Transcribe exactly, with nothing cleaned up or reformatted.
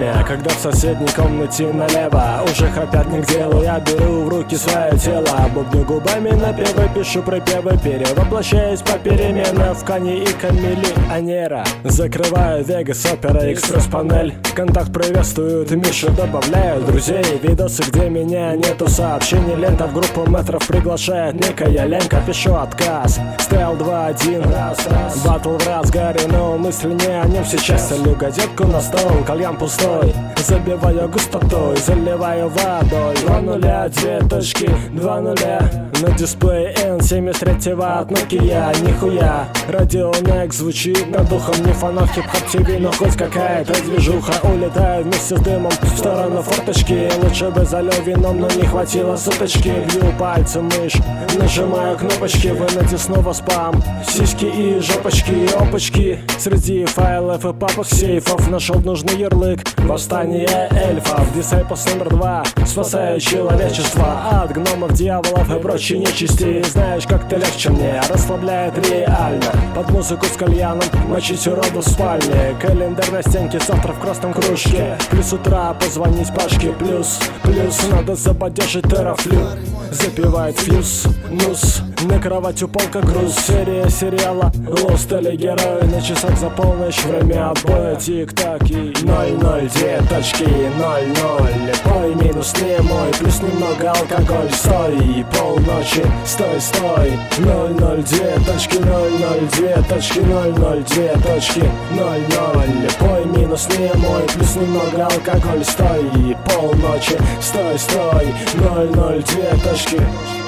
время, когда в соседней комнате налево уже храпят не к делу. Я беру в руки свое тело, бубню губами напевы, пишу припевы, перевоплощаюсь попеременно в Кани и Камиллионера. Закрываю Вегас, Опера, экспресс-панель. Контакт приветствуют, Мишу добавляют друзей. Видосы, где меня нету, сообщений, лента в группу метров приглашает некая Ленка. Пишу отказ, стоял два один, батл в разгаре, но мысли не о нем сейчас. Солю газетку на стол, кальян пустой, забиваю густотой, заливаю водой. Два нуля, две точки, два нуля. На дисплее эн семьдесят третьего от Nokia. Нихуя, радио Next звучит над ухом. Не фанат хип-хоп ти ви, но хоть какая-то движуха. Улетаю вместе с дымом в сторону форточки. Лучше бы залил вином, но не хватило суточки. Бью пальцем мышь, нажимаю кнопочки. В инете снова спам, сиськи и жопочки, опачки. Среди файлов и папок сейфов нашел нужный ярлык. Восстание эльфов, Disciples номер два. Спасаю человечество от гномов, дьяволов и прочей нечисти. Знаешь, как-то легче мне, расслабляет реально. Под музыку с кальяном мочить уроду в спальне. Календарь на стенке, завтра в красном кружке. Плюс утра позвонить Пашке, плюс, плюс надо заподдержать терафлю. Запивает фьюз, нус, на кровать упал как груз. Серия сериала Lost или герой. На часах за полночь, время отбоя, тик-так и ноль ноль, две точки, ноль ноль. Пой минус не мой, плюс немного алкоголь. Стой, полночи, стой, стой. Ноль ноль, две точки, ноль ноль, две точки, ноль ноль, две точки, ноль ноль. Пой минус не мой, плюс немного алкоголь. Стой, полночи, стой, стой. Ноль ноль, две точки.